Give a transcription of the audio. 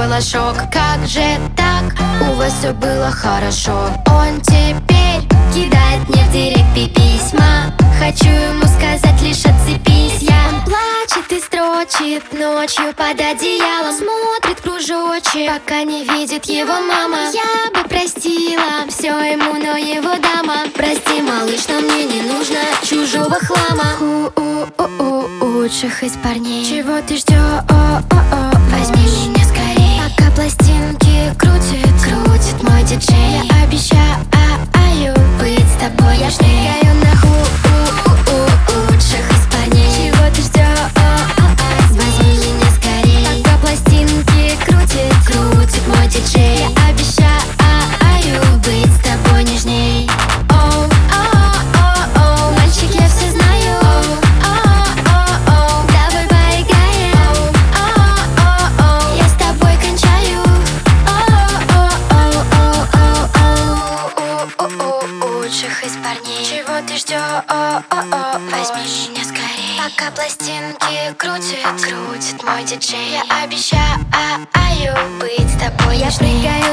испытала шок. Как же так? У вас все было хорошо. Он теперь кидает мне в директ письма. Хочу ему сказать лишь отцепись. Он плачет и строчит ночью под одеялом. Смотрит кружочек, пока не видит его мама. Я бы простила все ему, но его дама. Прости, малыш, но мне не нужно чужого хлама. Лучших из парней. Чего ты ждешь? Возьми меня скорей. Пока пластинки крутит мой диджей. Я обещаю быть с тобой. Я шныряю на лучших из парней. Чего ты ждешь? Возьми меня скорей. Пока пластинки крутит мой диджей. Я обещаю быть с тобой нежней. Мальчик, я все знаю. Давай поиграем. Я с тобой кончаю. Лучших из парней. Чего ты ждешь? Возьми меня скорей. Пока пластинки крутит мой диджей. Я обещаю быть с тобой. Я прыгаю